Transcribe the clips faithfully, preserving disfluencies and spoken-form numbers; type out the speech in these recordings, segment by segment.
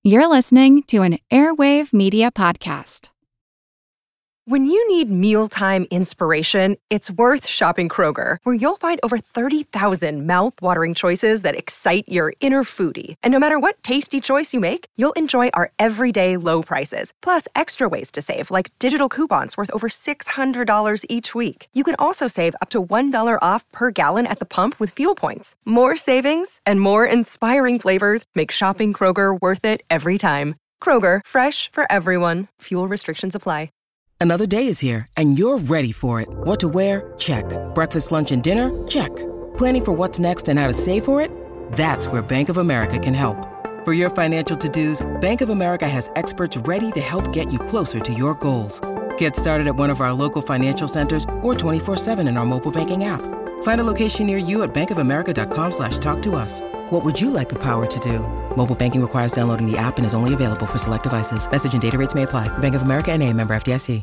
You're listening to an Airwave Media Podcast. When you need mealtime inspiration, it's worth shopping Kroger, where you'll find over thirty thousand mouth-watering choices that excite your inner foodie. And no matter what tasty choice you make, you'll enjoy our everyday low prices, plus extra ways to save, like digital coupons worth over six hundred dollars each week. You can also save up to one dollar off per gallon at the pump with fuel points. More savings and more inspiring flavors make shopping Kroger worth it every time. Kroger, fresh for everyone. Fuel restrictions apply. Another day is here, and you're ready for it. What to wear? Check. Breakfast, lunch, and dinner? Check. Planning for what's next and how to save for it? That's where Bank of America can help. For your financial to-dos, Bank of America has experts ready to help get you closer to your goals. Get started at one of our local financial centers or twenty-four seven in our mobile banking app. Find a location near you at bankofamerica.com slash talk to us. What would you like the power to do? Mobile banking requires downloading the app and is only available for select devices. Message and data rates may apply. Bank of America N A, member F D I C.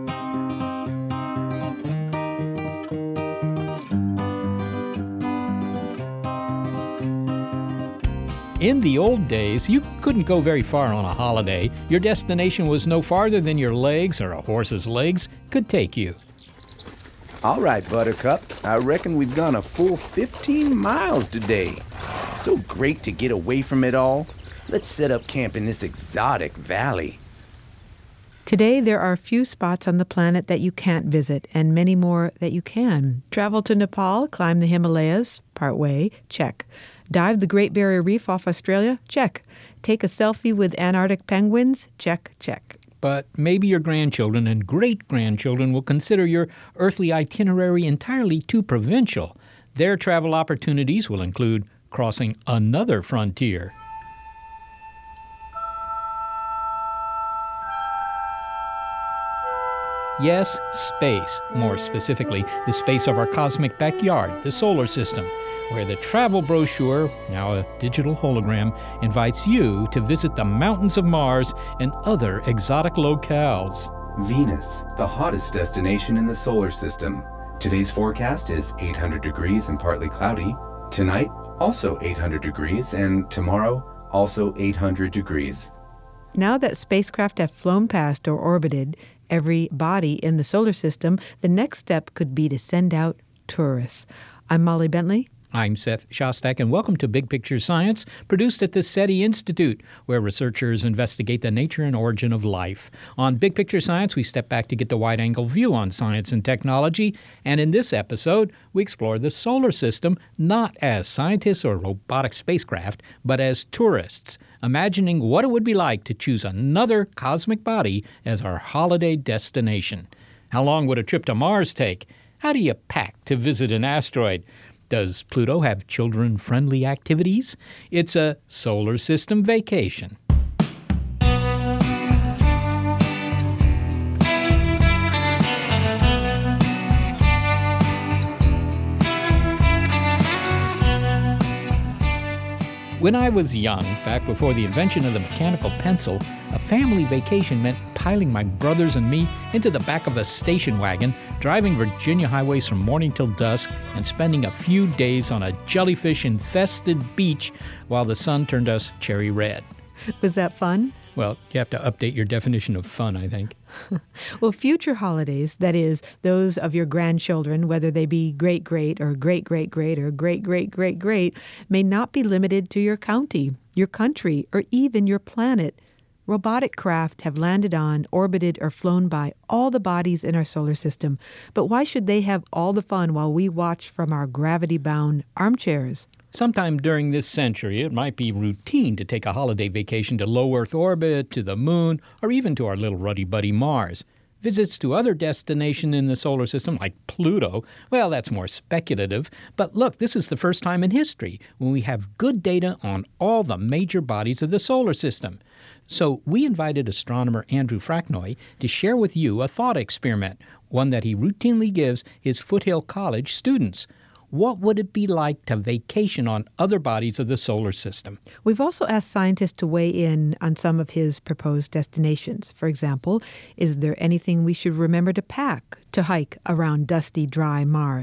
In the old days, you couldn't go very far on a holiday. Your destination was no farther than your legs or a horse's legs could take you. All right, Buttercup. I reckon we've gone a full fifteen miles today. So great to get away from it all. Let's set up camp in this exotic valley. Today, there are few spots on the planet that you can't visit, and many more that you can. Travel to Nepal, climb the Himalayas, partway, check. Dive the Great Barrier Reef off Australia, check. Take a selfie with Antarctic penguins, check, check. But maybe your grandchildren and great-grandchildren will consider your earthly itinerary entirely too provincial. Their travel opportunities will include crossing another frontier. Yes, space, more specifically, the space of our cosmic backyard, the solar system, where the travel brochure, now a digital hologram, invites you to visit the mountains of Mars and other exotic locales. Venus, the hottest destination in the solar system. Today's forecast is eight hundred degrees and partly cloudy. Tonight, also eight hundred degrees, and tomorrow, also eight hundred degrees. Now that spacecraft have flown past or orbited every body in the solar system, the next step could be to send out tourists. I'm Molly Bentley. I'm Seth Shostak, and welcome to Big Picture Science, produced at the SETI Institute, where researchers investigate the nature and origin of life. On Big Picture Science, we step back to get the wide-angle view on science and technology, and in this episode, we explore the solar system not as scientists or robotic spacecraft, but as tourists, imagining what it would be like to choose another cosmic body as our holiday destination. How long would a trip to Mars take? How do you pack to visit an asteroid? Does Pluto have children-friendly activities? It's a solar system vacation. When I was young, back before the invention of the mechanical pencil, a family vacation meant piling my brothers and me into the back of a station wagon, driving Virginia highways from morning till dusk, and spending a few days on a jellyfish-infested beach while the sun turned us cherry red. Was that fun? Well, you have to update your definition of fun, I think. Well, future holidays, that is, those of your grandchildren, whether they be great-great or great-great-great or great-great-great-great, may not be limited to your county, your country, or even your planet. Robotic craft have landed on, orbited, or flown by all the bodies in our solar system. But why should they have all the fun while we watch from our gravity-bound armchairs? Sometime during this century, it might be routine to take a holiday vacation to low Earth orbit, to the moon, or even to our little ruddy buddy Mars. Visits to other destinations in the solar system, like Pluto, well, that's more speculative. But look, this is the first time in history when we have good data on all the major bodies of the solar system. So we invited astronomer Andrew Fracknoy to share with you a thought experiment, one that he routinely gives his Foothill College students. What would it be like to vacation on other bodies of the solar system? We've also asked scientists to weigh in on some of his proposed destinations. For example, is there anything we should remember to pack to hike around dusty, dry Mars?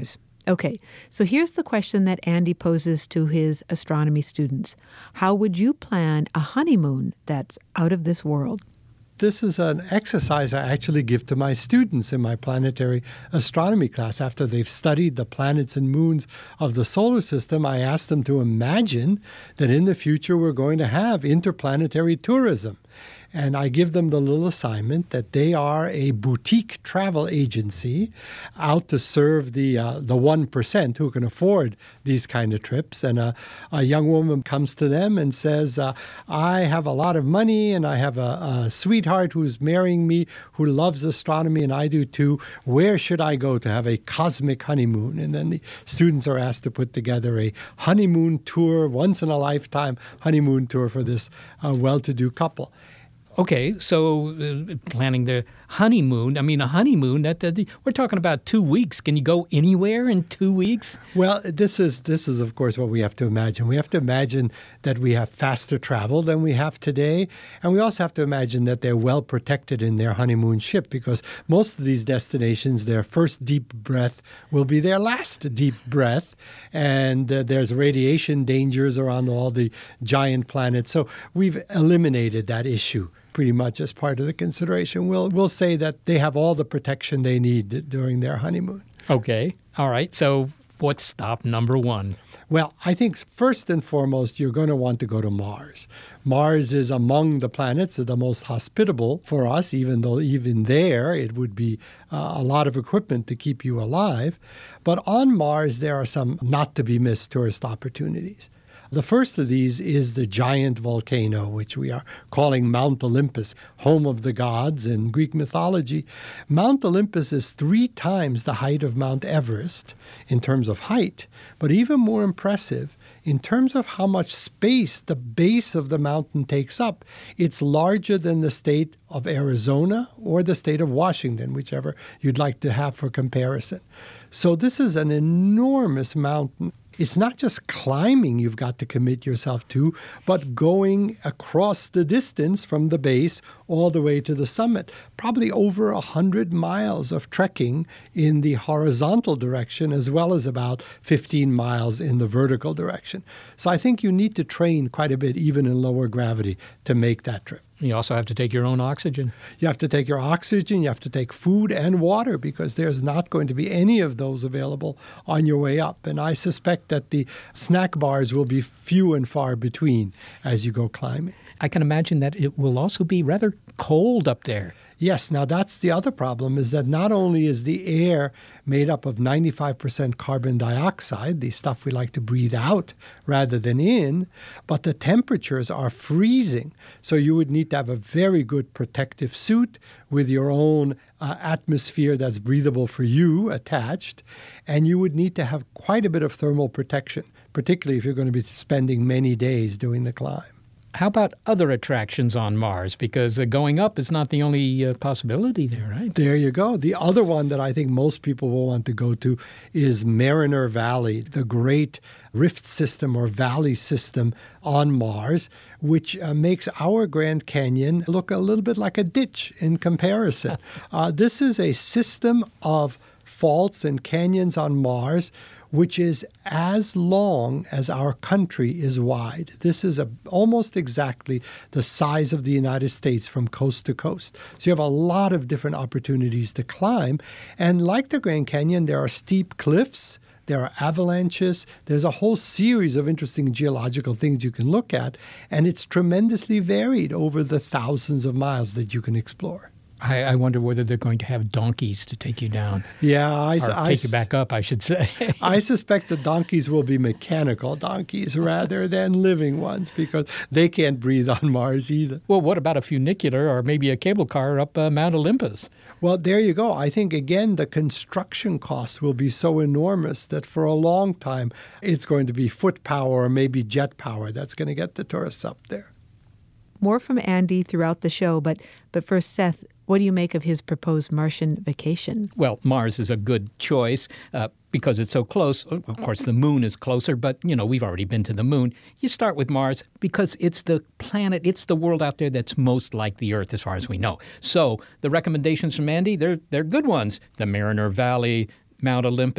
Okay, so here's the question that Andy poses to his astronomy students. How would you plan a honeymoon that's out of this world? This is an exercise I actually give to my students in my planetary astronomy class. After they've studied the planets and moons of the solar system, I ask them to imagine that in the future we're going to have interplanetary tourism. And I give them the little assignment that they are a boutique travel agency out to serve the uh, the one percent who can afford these kind of trips. And a, a young woman comes to them and says, uh, I have a lot of money and I have a, a sweetheart who's marrying me who loves astronomy and I do too. Where should I go to have a cosmic honeymoon? And then the students are asked to put together a honeymoon tour, once in a lifetime honeymoon tour for this uh, well-to-do couple. Okay, so uh, planning the honeymoon. I mean, a honeymoon, that, that we're talking about two weeks. Can you go anywhere in two weeks? Well, this is, this is, of course, what we have to imagine. We have to imagine that we have faster travel than we have today. And we also have to imagine that they're well protected in their honeymoon ship because most of these destinations, their first deep breath will be their last deep breath. And uh, there's radiation dangers around all the giant planets. So we've eliminated that issue pretty much as part of the consideration. We'll we'll say that they have all the protection they need during their honeymoon. Okay. All right. So what's stop number one? Well, I think first and foremost, you're going to want to go to Mars. Mars is among the planets the most hospitable for us, even though even there it would be uh, a lot of equipment to keep you alive. But on Mars, there are some not-to-be-missed tourist opportunities. The first of these is the giant volcano, which we are calling Mount Olympus, home of the gods in Greek mythology. Mount Olympus is three times the height of Mount Everest in terms of height, but even more impressive, in terms of how much space the base of the mountain takes up, it's larger than the state of Arizona or the state of Washington, whichever you'd like to have for comparison. So this is an enormous mountain. It's not just climbing you've got to commit yourself to, but going across the distance from the base all the way to the summit. Probably over one hundred miles of trekking in the horizontal direction as well as about fifteen miles in the vertical direction. So I think you need to train quite a bit, even in lower gravity, to make that trip. You also have to take your own oxygen. You have to take your oxygen, you have to take food and water because there's not going to be any of those available on your way up. And I suspect that the snack bars will be few and far between as you go climbing. I can imagine that it will also be rather cold up there. Yes, now that's the other problem, is that not only is the air made up of ninety-five percent carbon dioxide, the stuff we like to breathe out rather than in, but the temperatures are freezing. So you would need to have a very good protective suit with your own uh, atmosphere that's breathable for you attached, and you would need to have quite a bit of thermal protection, particularly if you're going to be spending many days doing the climb. How about other attractions on Mars? Because uh, going up is not the only uh, possibility there, right? There you go. The other one that I think most people will want to go to is Mariner Valley, the great rift system or valley system on Mars, which uh, makes our Grand Canyon look a little bit like a ditch in comparison. uh, this is a system of faults and canyons on Mars which is as long as our country is wide. This is a, almost exactly the size of the United States from coast to coast. So you have a lot of different opportunities to climb. And like the Grand Canyon, there are steep cliffs, there are avalanches, there's a whole series of interesting geological things you can look at, and it's tremendously varied over the thousands of miles that you can explore. I, I wonder whether they're going to have donkeys to take you down. Yeah, I, or I, take you back up, I should say. I suspect the donkeys will be mechanical donkeys rather than living ones because they can't breathe on Mars either. Well, what about a funicular or maybe a cable car up uh, Mount Olympus? Well, there you go. I think, again, the construction costs will be so enormous that for a long time it's going to be foot power or maybe jet power that's going to get the tourists up there. More from Andy throughout the show, but but first, Seth, what do you make of his proposed Martian vacation? Well, Mars is a good choice uh, because it's so close. Of course, the moon is closer, but, you know, we've already been to the moon. You start with Mars because it's the planet, it's the world out there that's most like the Earth as far as we know. So the recommendations from Andy, they're, they're good ones. The Mariner Valley, Mount Olympus,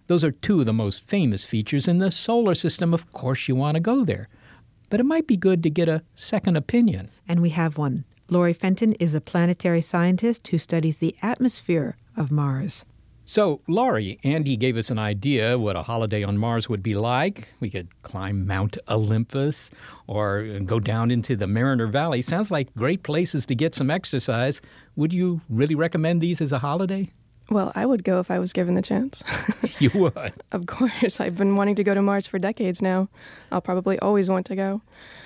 Those are two of the most famous features in the solar system. Of course, you want to go there. But it might be good to get a second opinion. And we have one. Laurie Fenton is a planetary scientist who studies the atmosphere of Mars. So, Laurie, Andy gave us an idea what a holiday on Mars would be like. We could climb Mount Olympus or go down into the Mariner Valley. Sounds like great places to get some exercise. Would you really recommend these as a holiday? Well, I would go if I was given the chance. You would? Of course. I've been wanting to go to Mars for decades now. I'll probably always want to go.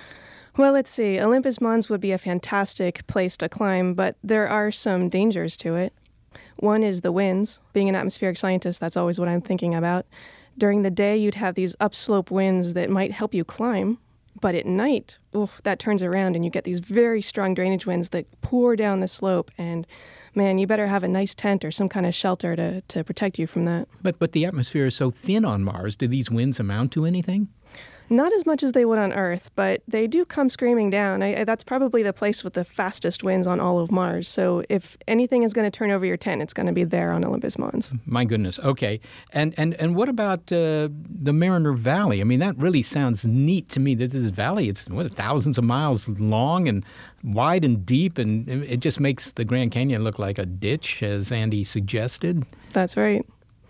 Well, let's see. Olympus Mons would be a fantastic place to climb, but there are some dangers to it. One is the winds. Being an atmospheric scientist, that's always what I'm thinking about. During the day, you'd have these upslope winds that might help you climb, but at night, oof, that turns around and you get these very strong drainage winds that pour down the slope, and man, you better have a nice tent or some kind of shelter to, to protect you from that. But but the atmosphere is so thin on Mars. Do these winds amount to anything? Not as much as they would on Earth, but they do come screaming down. I, I, that's probably the place with the fastest winds on all of Mars. So if anything is going to turn over your tent, it's going to be there on Olympus Mons. My goodness. Okay. And and, and what about uh, the Mariner Valley? I mean, that really sounds neat to me. This is valley. It's what, thousands of miles long and wide and deep, and it just makes the Grand Canyon look like a ditch, as Andy suggested. That's right.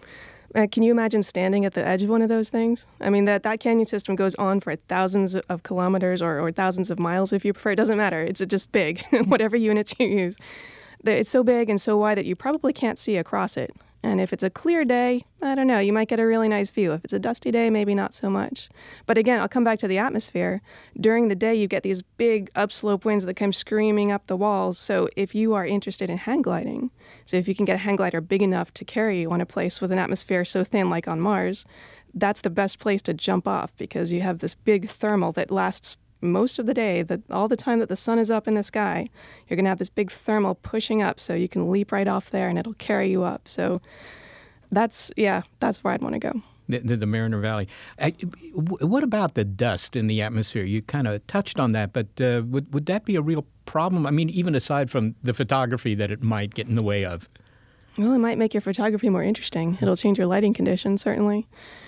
Uh, can you imagine standing at the edge of one of those things? I mean, that, that canyon system goes on for thousands of kilometers or, or thousands of miles, if you prefer. It doesn't matter. It's just big, whatever units you use. It's so big and so wide that you probably can't see across it. And if it's a clear day, I don't know, you might get a really nice view. If it's a dusty day, maybe not so much. But again, I'll come back to the atmosphere. During the day, you get these big upslope winds that come screaming up the walls. So if you are interested in hang gliding, so if you can get a hang glider big enough to carry you on a place with an atmosphere so thin like on Mars, that's the best place to jump off because you have this big thermal that lasts most of the day, that all the time that the sun is up in the sky, you're going to have this big thermal pushing up so you can leap right off there and it'll carry you up. So that's, yeah, that's where I'd want to go. The, the, the Mariner Valley. Uh, what about the dust in the atmosphere? You kind of touched on that, but uh, would, would that be a real problem? I mean, even aside from the photography that it might get in the way of. Well, it might make your photography more interesting. It'll change your lighting conditions, certainly.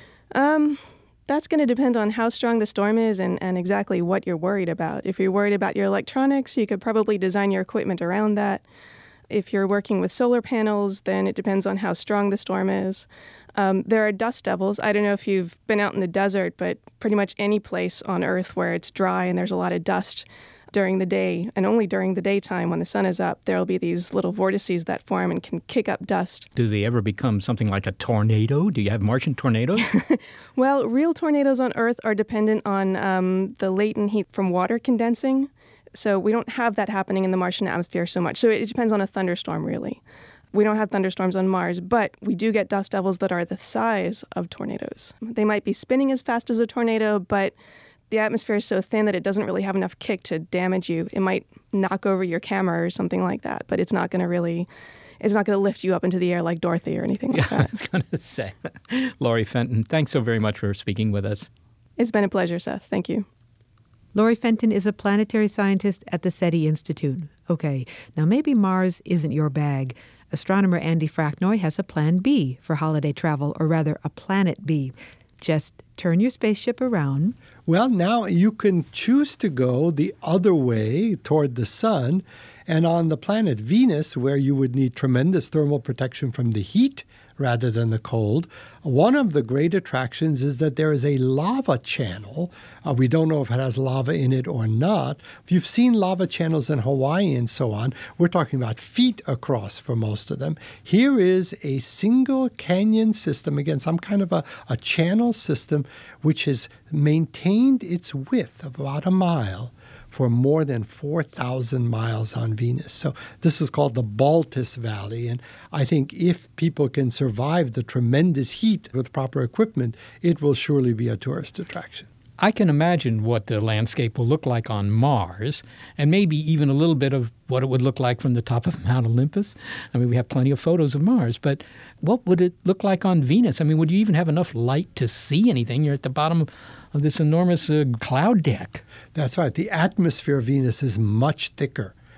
Um... That's going to depend on how strong the storm is and, and exactly what you're worried about. If you're worried about your electronics, you could probably design your equipment around that. If you're working with solar panels, then it depends on how strong the storm is. Um, there are dust devils. I don't know if you've been out in the desert, but pretty much any place on Earth where it's dry and there's a lot of dust during the day, and only during the daytime when the sun is up, there will be these little vortices that form and can kick up dust. Do they ever become something like a tornado? Do you have Martian tornadoes? Well, real tornadoes on Earth are dependent on um, the latent heat from water condensing. So we don't have that happening in the Martian atmosphere so much. So it depends on a thunderstorm, really. We don't have thunderstorms on Mars, but we do get dust devils that are the size of tornadoes. They might be spinning as fast as a tornado, but the atmosphere is so thin that it doesn't really have enough kick to damage you. It might knock over your camera or something like that, but it's not going to really, it's not going to lift you up into the air like Dorothy or anything like yeah, that. I was going to say. Laurie Fenton, thanks so very much for speaking with us. It's been a pleasure, Seth. Thank you. Laurie Fenton is a planetary scientist at the SETI Institute. Okay, now maybe Mars isn't your bag. Astronomer Andy Fracknoy has a plan B for holiday travel, or rather a planet B. Just turn your spaceship around. Well, now you can choose to go the other way toward the sun. And on the planet Venus, where you would need tremendous thermal protection from the heat rather than the cold, one of the great attractions is that there is a lava channel. Uh, we don't know if it has lava in it or not. If you've seen lava channels in Hawaii and so on, we're talking about feet across for most of them. Here is a single canyon system, again, some kind of a, a channel system, which has maintained its width of about a mile for more than four thousand miles on Venus. So this is called the Baltus Valley. And I think if people can survive the tremendous heat with proper equipment, it will surely be a tourist attraction. I can imagine what the landscape will look like on Mars, and maybe even a little bit of what it would look like from the top of Mount Olympus. I mean, we have plenty of photos of Mars, but what would it look like on Venus? I mean, would you even have enough light to see anything? You're at the bottom of of this enormous uh, cloud deck. That's right. The atmosphere of Venus is much thicker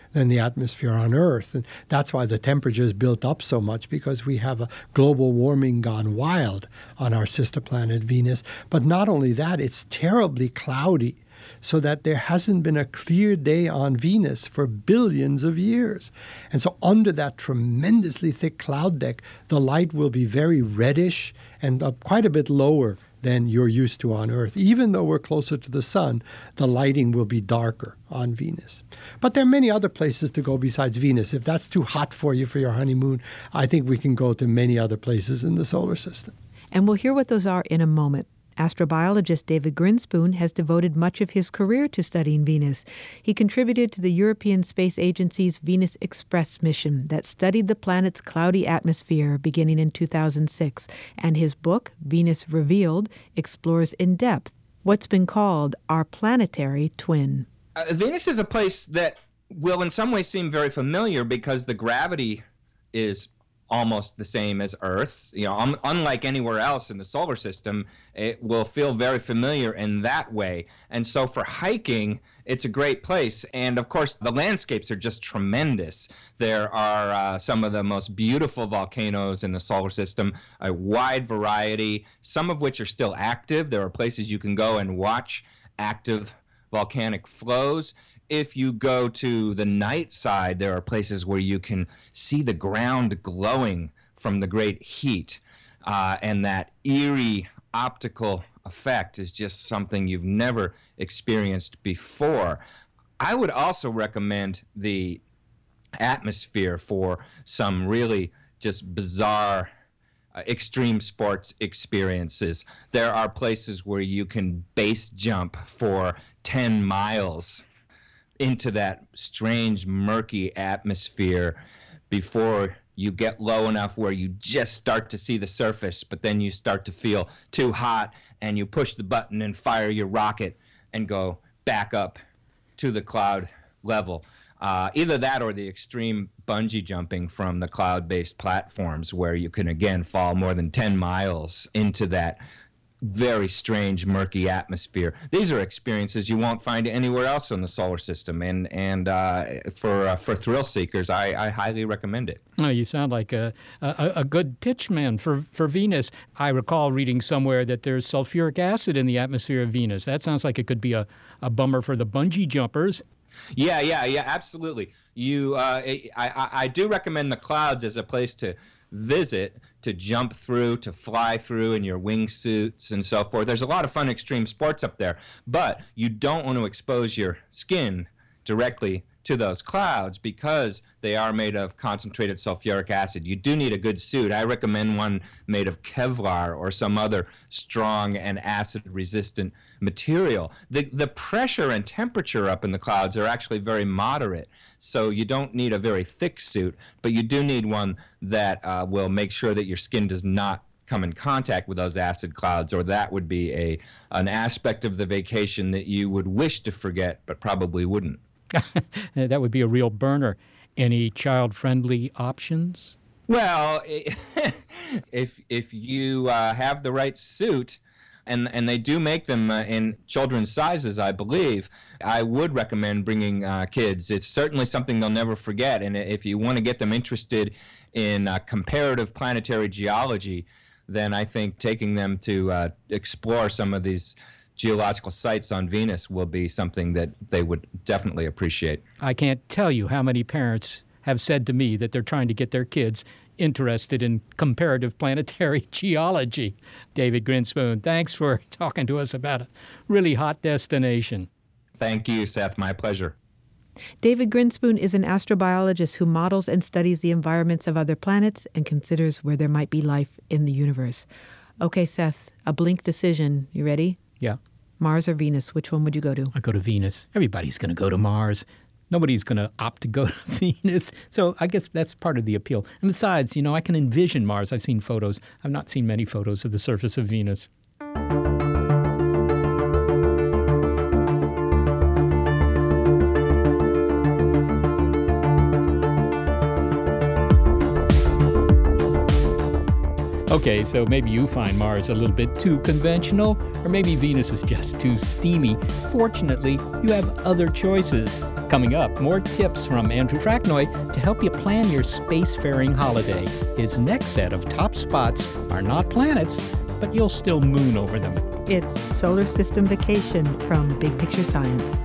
than the atmosphere on Earth. And that's why the temperature is built up so much, because we have a global warming gone wild on our sister planet Venus. But not only that, it's terribly cloudy, so that there hasn't been a clear day on Venus for billions of years. And so under that tremendously thick cloud deck, the light will be very reddish and uh, quite a bit lower than you're used to on Earth. Even though we're closer to the sun, the lighting will be darker on Venus. But there are many other places to go besides Venus. If that's too hot for you for your honeymoon, I think we can go to many other places in the solar system. And we'll hear what those are in a moment. Astrobiologist David Grinspoon has devoted much of his career to studying Venus. He contributed to the European Space Agency's Venus Express mission that studied the planet's cloudy atmosphere beginning in two thousand six, and his book, Venus Revealed, explores in depth what's been called our planetary twin. Uh, Venus is a place that will in some ways seem very familiar because the gravity is almost the same as Earth. You know, um, unlike anywhere else in the solar system, it will feel very familiar in that way. And so for hiking, it's a great place. And of course, the landscapes are just tremendous. There are uh, some of the most beautiful volcanoes in the solar system, a wide variety, some of which are still active. There are places you can go and watch active volcanic flows. If you go to the night side, there are places where you can see the ground glowing from the great heat. Uh, and that eerie optical effect is just something you've never experienced before. I would also recommend the atmosphere for some really just bizarre uh, extreme sports experiences. There are places where you can base jump for ten miles into that strange, murky atmosphere before you get low enough where you just start to see the surface, but then you start to feel too hot and you push the button and fire your rocket and go back up to the cloud level. Uh, either that or the extreme bungee jumping from the cloud-based platforms where you can, again, fall more than ten miles into that very strange, murky atmosphere. These are experiences you won't find anywhere else in the solar system, and and uh, for uh, for thrill seekers, I, I highly recommend it. Oh, you sound like a, a a good pitchman for for Venus. I recall reading somewhere that there's sulfuric acid in the atmosphere of Venus. That sounds like it could be a, a bummer for the bungee jumpers. Yeah, yeah, yeah, absolutely. You, uh, I, I, I do recommend the clouds as a place to visit, to jump through, to fly through in your wingsuits and so forth. There's a lot of fun extreme sports up there, but you don't want to expose your skin directly to those clouds because they are made of concentrated sulfuric acid. You do need a good suit. I recommend one made of Kevlar or some other strong and acid-resistant material. The, the pressure and temperature up in the clouds are actually very moderate, so you don't need a very thick suit, but you do need one that uh, will make sure that your skin does not come in contact with those acid clouds, or that would be a an aspect of the vacation that you would wish to forget but probably wouldn't. That would be a real burner. Any child-friendly options? Well, if if you uh, have the right suit, and and they do make them uh, in children's sizes, I believe, I would recommend bringing uh, kids. It's certainly something they'll never forget. And if you want to get them interested in uh, comparative planetary geology, then I think taking them to uh, explore some of these geological sites on Venus will be something that they would definitely appreciate. I can't tell you how many parents have said to me that they're trying to get their kids interested in comparative planetary geology. David Grinspoon, thanks for talking to us about a really hot destination. Thank you, Seth. My pleasure. David Grinspoon is an astrobiologist who models and studies the environments of other planets and considers where there might be life in the universe. Okay, Seth, a blink decision. You ready? Yeah. Mars or Venus? Which one would you go to? I go to Venus. Everybody's going to go to Mars. Nobody's going to opt to go to Venus. So I guess that's part of the appeal. And besides, you know, I can envision Mars. I've seen photos. I've not seen many photos of the surface of Venus. Okay, so maybe you find Mars a little bit too conventional, or maybe Venus is just too steamy. Fortunately, you have other choices. Coming up, more tips from Andrew Fracknoy to help you plan your spacefaring holiday. His next set of top spots are not planets, but you'll still moon over them. It's Solar System Vacation from Big Picture Science.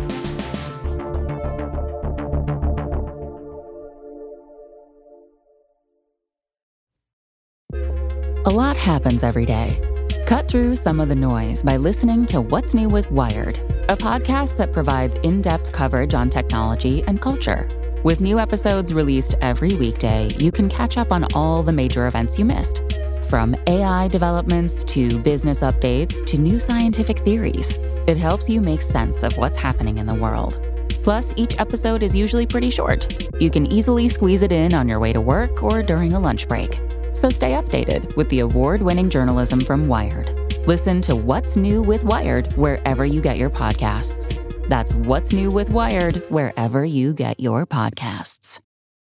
A lot happens every day. Cut through some of the noise by listening to What's New with Wired, a podcast that provides in-depth coverage on technology and culture. With new episodes released every weekday, you can catch up on all the major events you missed. From A I developments to business updates to new scientific theories, it helps you make sense of what's happening in the world. Plus, each episode is usually pretty short. You can easily squeeze it in on your way to work or during a lunch break. So stay updated with the award-winning journalism from Wired. Listen to What's New with Wired wherever you get your podcasts. That's What's New with Wired wherever you get your podcasts.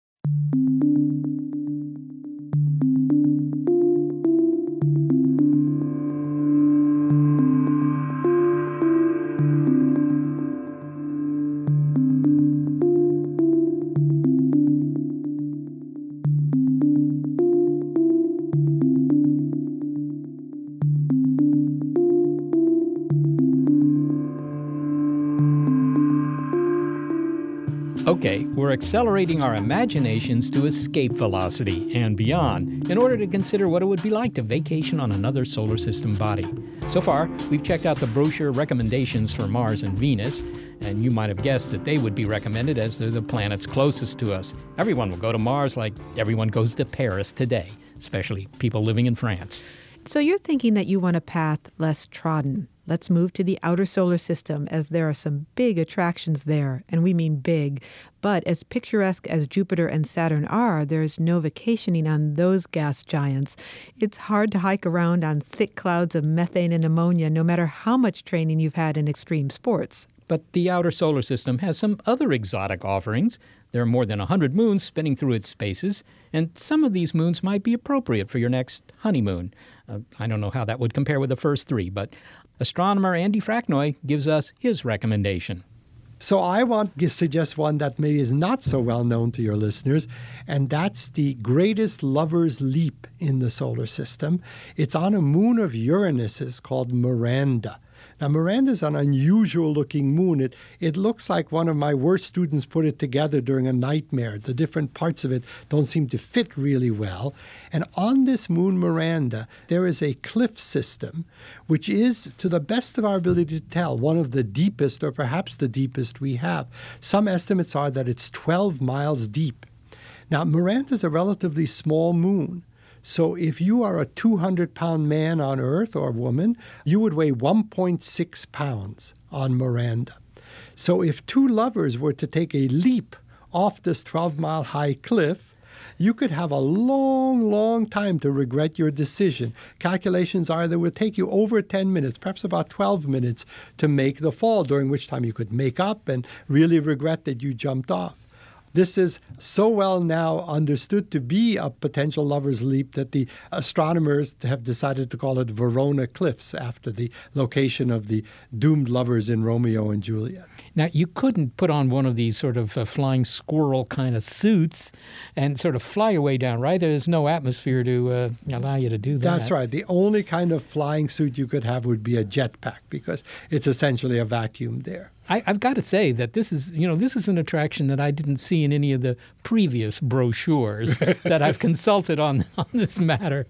Okay, we're accelerating our imaginations to escape velocity and beyond in order to consider what it would be like to vacation on another solar system body. So far, we've checked out the brochure recommendations for Mars and Venus, and you might have guessed that they would be recommended as they're the planets closest to us. Everyone will go to Mars like everyone goes to Paris today, especially people living in France. So you're thinking that you want a path less trodden. Let's move to the outer solar system, as there are some big attractions there, and we mean big. But as picturesque as Jupiter and Saturn are, there's no vacationing on those gas giants. It's hard to hike around on thick clouds of methane and ammonia, no matter how much training you've had in extreme sports. But the outer solar system has some other exotic offerings. There are more than one hundred moons spinning through its spaces, and some of these moons might be appropriate for your next honeymoon. Uh, I don't know how that would compare with the first three, but astronomer Andy Fracknoy gives us his recommendation. So I want to suggest one that maybe is not so well known to your listeners, and that's the greatest lover's leap in the solar system. It's on a moon of Uranus's called Miranda. Now, Miranda is an unusual-looking moon. It, it looks like one of my worst students put it together during a nightmare. The different parts of it don't seem to fit really well. And on this moon, Miranda, there is a cliff system, which is, to the best of our ability to tell, one of the deepest, or perhaps the deepest we have. Some estimates are that it's twelve miles deep. Now, Miranda is a relatively small moon. So if you are a two hundred pound man on Earth or woman, you would weigh one point six pounds on Miranda. So if two lovers were to take a leap off this twelve mile high cliff, you could have a long, long time to regret your decision. Calculations are that it would take you over ten minutes, perhaps about twelve minutes, to make the fall, during which time you could make up and really regret that you jumped off. This is so well now understood to be a potential lover's leap that the astronomers have decided to call it Verona Cliffs, after the location of the doomed lovers in Romeo and Juliet. Now, you couldn't put on one of these sort of uh, flying squirrel kind of suits and sort of fly your way down, right? There's no atmosphere to uh, allow you to do that. That's right. The only kind of flying suit you could have would be a jetpack, because it's essentially a vacuum there. I, I've got to say that this is, you know, this is an attraction that I didn't see in any of the previous brochures that I've consulted on, on this matter.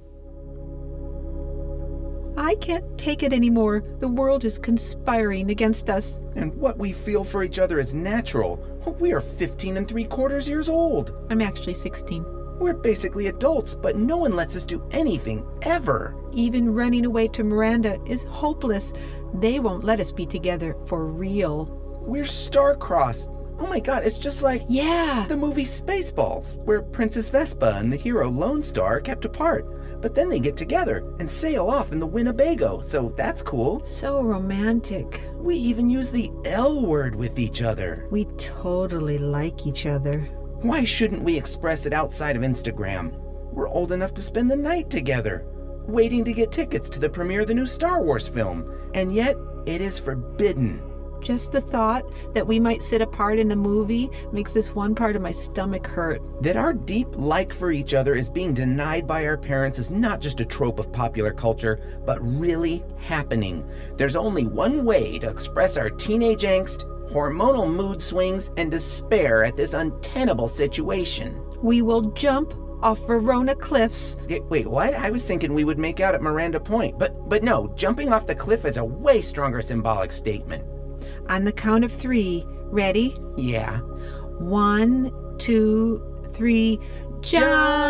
I can't take it anymore. The world is conspiring against us. And what we feel for each other is natural. We are fifteen and three quarters years old. I'm actually sixteen. We're basically adults, but no one lets us do anything, ever. Even running away to Miranda is hopeless. They won't let us be together for real. We're star-crossed. Oh my god, it's just like yeah, the movie Spaceballs, where Princess Vespa and the hero Lone Star are kept apart. But then they get together and sail off in the Winnebago, so that's cool. So romantic. We even use the L word with each other. We totally like each other. Why shouldn't we express it outside of Instagram? We're old enough to spend the night together, waiting to get tickets to the premiere of the new Star Wars film, and yet it is forbidden. Just the thought that we might sit apart in a movie makes this one part of my stomach hurt. That our deep like for each other is being denied by our parents is not just a trope of popular culture, but really happening. There's only one way to express our teenage angst, hormonal mood swings, and despair at this untenable situation. We will jump off Verona cliffs. Wait, what? I was thinking we would make out at Miranda Point, but but no, jumping off the cliff is a way stronger symbolic statement. On the count of three. Ready? Yeah. One, two, three, jump!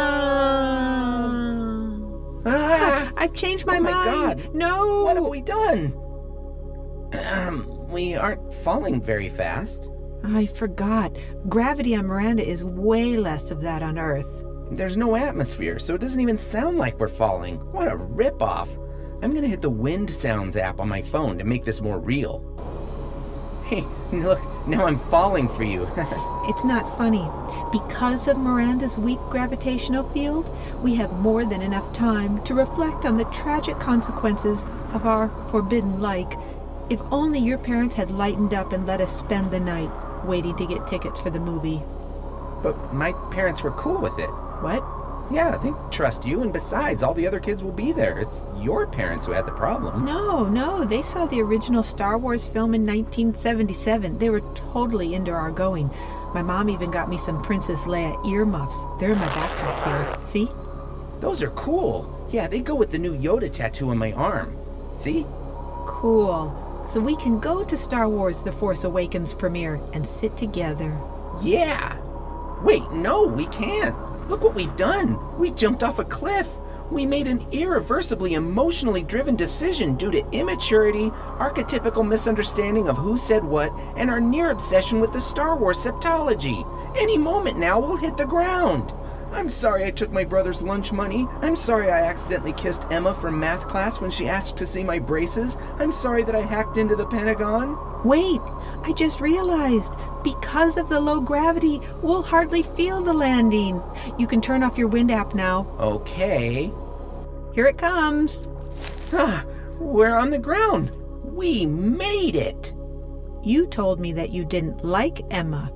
Ah, I've changed my oh my mind. God. No! What have we done? Um, we aren't falling very fast. I forgot. Gravity on Miranda is way less of that on Earth. There's no atmosphere, so it doesn't even sound like we're falling. What a ripoff. I'm gonna hit the Wind Sounds app on my phone to make this more real. Hey, look, now I'm falling for you. It's not funny. Because of Miranda's weak gravitational field, we have more than enough time to reflect on the tragic consequences of our forbidden like. If only your parents had lightened up and let us spend the night waiting to get tickets for the movie. But my parents were cool with it. What? Yeah, they trust you, and besides, all the other kids will be there. It's your parents who had the problem. No, no, they saw the original Star Wars film in nineteen seventy-seven. They were totally into our going. My mom even got me some Princess Leia earmuffs. They're in my backpack here. See? Those are cool. Yeah, they go with the new Yoda tattoo on my arm. See? Cool. So we can go to Star Wars The Force Awakens premiere and sit together. Yeah. Wait, no, we can't. Look what we've done. We jumped off a cliff. We made an irreversibly emotionally driven decision due to immaturity, archetypical misunderstanding of who said what, and our near obsession with the Star Wars septology. Any moment now, we'll hit the ground. I'm sorry I took my brother's lunch money. I'm sorry I accidentally kissed Emma from math class when she asked to see my braces. I'm sorry that I hacked into the Pentagon. Wait, I just realized. Because of the low gravity, we'll hardly feel the landing. You can turn off your wind app now. Okay. Here it comes. Ah, we're on the ground. We made it. You told me that you didn't like Emma.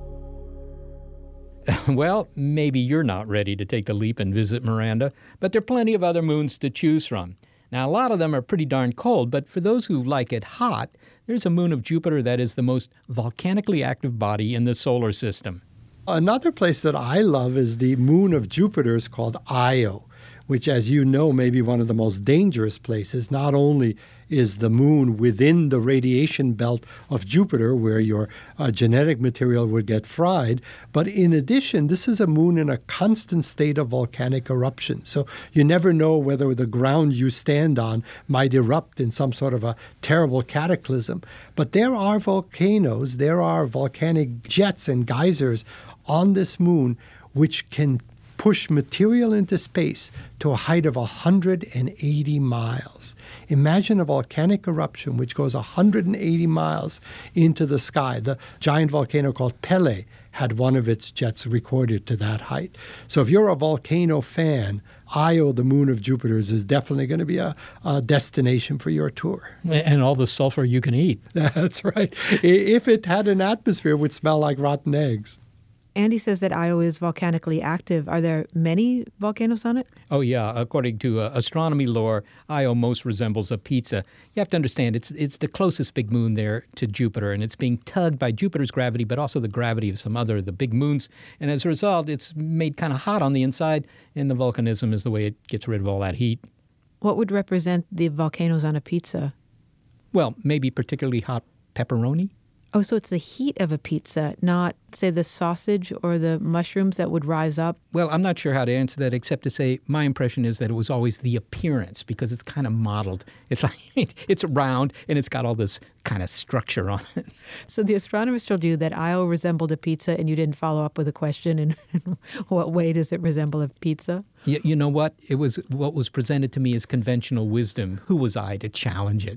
Well, maybe you're not ready to take the leap and visit Miranda, but there are plenty of other moons to choose from. Now, a lot of them are pretty darn cold, but for those who like it hot, there's a moon of Jupiter that is the most volcanically active body in the solar system. Another place that I love is the moon of Jupiter is called Io, which, as you know, may be one of the most dangerous places. Not only is the moon within the radiation belt of Jupiter, where your uh, genetic material would get fried, but in addition, this is a moon in a constant state of volcanic eruption. So you never know whether the ground you stand on might erupt in some sort of a terrible cataclysm. But there are volcanoes, there are volcanic jets and geysers on this moon which can push material into space to a height of one hundred eighty miles. Imagine a volcanic eruption which goes one hundred eighty miles into the sky. The giant volcano called Pele had one of its jets recorded to that height. So if you're a volcano fan, Io, the moon of Jupiter's, is definitely going to be a, a destination for your tour. And all the sulfur you can eat. That's right. If it had an atmosphere, it would smell like rotten eggs. Andy says that Io is volcanically active. Are there many volcanoes on it? Oh, yeah. According to uh, astronomy lore, Io most resembles a pizza. You have to understand, it's it's the closest big moon there to Jupiter, and it's being tugged by Jupiter's gravity, but also the gravity of some other of the big moons. And as a result, it's made kind of hot on the inside, and the volcanism is the way it gets rid of all that heat. What would represent the volcanoes on a pizza? Well, maybe particularly hot pepperoni. Oh, so it's the heat of a pizza, not, say, the sausage or the mushrooms that would rise up? Well, I'm not sure how to answer that, except to say my impression is that it was always the appearance, because it's kind of modeled. It's like it's round, and it's got all this kind of structure on it. So the astronomers told you that Io resembled a pizza, and you didn't follow up with a question, and what way does it resemble a pizza? You, you know what? It was what was presented to me as conventional wisdom. Who was I to challenge it?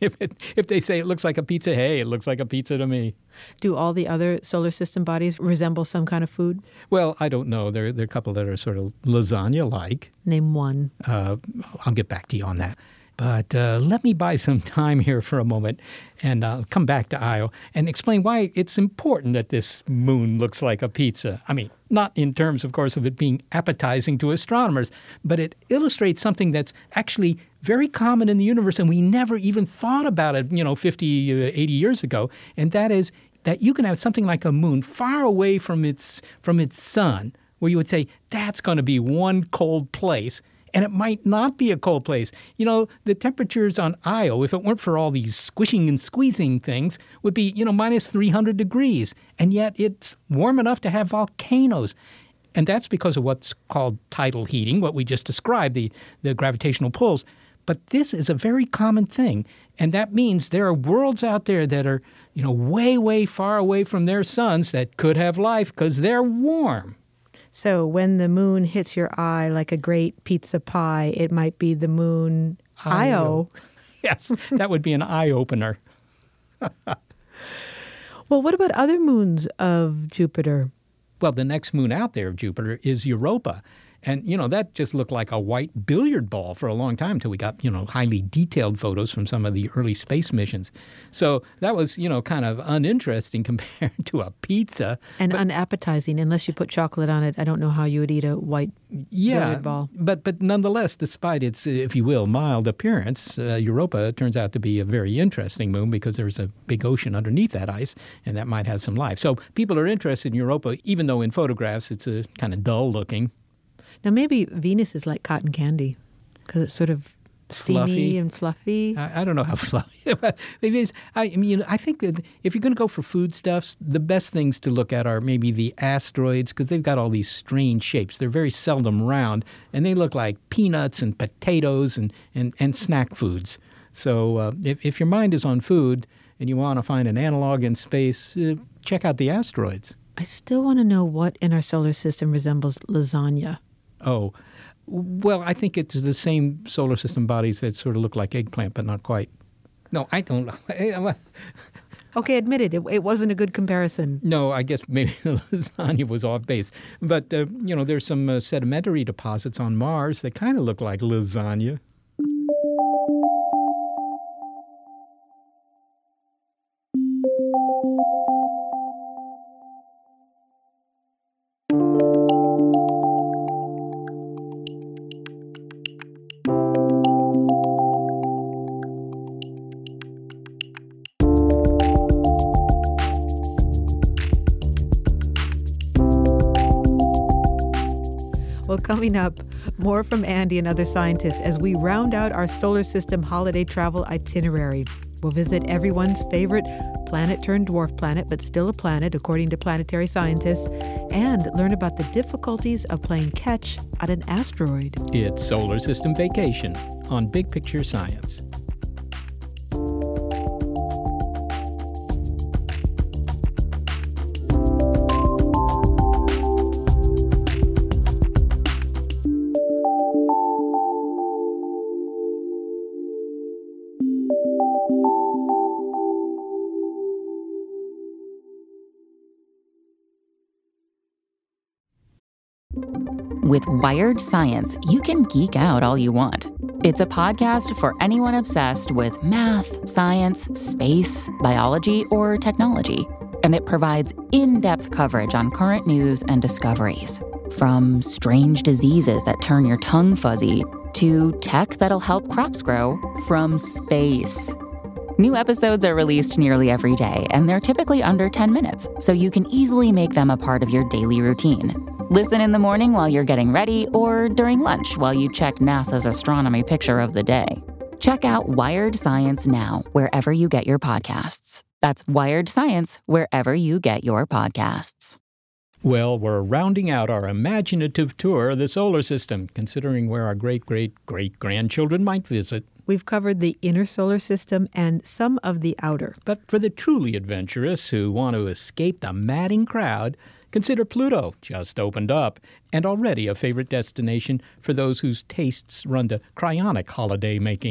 if, it, if they say it looks like a pizza, hey, it looks like a pizza to me. Do all the other solar system bodies resemble some kind of food? Well, I don't know. There, there are a couple that are sort of lasagna-like. Name one. Uh, I'll get back to you on that. But uh, let me buy some time here for a moment, and I'll come back to Io and explain why it's important that this moon looks like a pizza. I mean, not in terms, of course, of it being appetizing to astronomers, but it illustrates something that's actually very common in the universe, and we never even thought about it, you know, fifty, eighty years ago, and that is that you can have something like a moon far away from its from its sun, where you would say, that's going to be one cold place. And it might not be a cold place. You know, the temperatures on Io, if it weren't for all these squishing and squeezing things, would be, you know, minus three hundred degrees. And yet it's warm enough to have volcanoes. And that's because of what's called tidal heating, what we just described, the, the gravitational pulls. But this is a very common thing. And that means there are worlds out there that are, you know, way, way far away from their suns that could have life because they're warm. So when the moon hits your eye like a great pizza pie, it might be the moon Io. Yes, that would be an eye-opener. Well, what about other moons of Jupiter? Well, the next moon out there of Jupiter is Europa. And, you know, that just looked like a white billiard ball for a long time until we got, you know, highly detailed photos from some of the early space missions. So that was, you know, kind of uninteresting compared to a pizza. And but, unappetizing. Unless you put chocolate on it, I don't know how you would eat a white yeah, billiard ball. But, but nonetheless, despite its, if you will, mild appearance, uh, Europa turns out to be a very interesting moon because there's a big ocean underneath that ice, and that might have some life. So people are interested in Europa, even though in photographs it's a kind of dull looking. Now, maybe Venus is like cotton candy because it's sort of steamy fluffy. and fluffy. I, I don't know how fluffy. But it is. I, I mean, I think that if you're going to go for foodstuffs, the best things to look at are maybe the asteroids because they've got all these strange shapes. They're very seldom round, and they look like peanuts and potatoes and, and, and snack foods. So uh, if, if your mind is on food and you want to find an analog in space, uh, check out the asteroids. I still want to know what in our solar system resembles lasagna. Oh, well, I think it's the same solar system bodies that sort of look like eggplant, but not quite. No, I don't know. Okay, admit it. it. It wasn't a good comparison. No, I guess maybe the lasagna was off base. But, uh, you know, there's some uh, sedimentary deposits on Mars that kind of look like lasagna. Well, coming up, more from Andy and other scientists as we round out our solar system holiday travel itinerary. We'll visit everyone's favorite planet-turned-dwarf planet, but still a planet, according to planetary scientists, and learn about the difficulties of playing catch on an asteroid. It's Solar System Vacation on Big Picture Science. With Wired Science, you can geek out all you want. It's a podcast for anyone obsessed with math, science, space, biology, or technology. And it provides in-depth coverage on current news and discoveries. From strange diseases that turn your tongue fuzzy to tech that'll help crops grow from space. New episodes are released nearly every day, and they're typically under ten minutes, so you can easily make them a part of your daily routine. Listen in the morning while you're getting ready or during lunch while you check NASA's astronomy picture of the day. Check out Wired Science now, wherever you get your podcasts. That's Wired Science, wherever you get your podcasts. Well, we're rounding out our imaginative tour of the solar system, considering where our great-great-great-grandchildren might visit. We've covered the inner solar system and some of the outer. But for the truly adventurous who want to escape the madding crowd, consider Pluto, just opened up, and already a favorite destination for those whose tastes run to cryonic holiday making.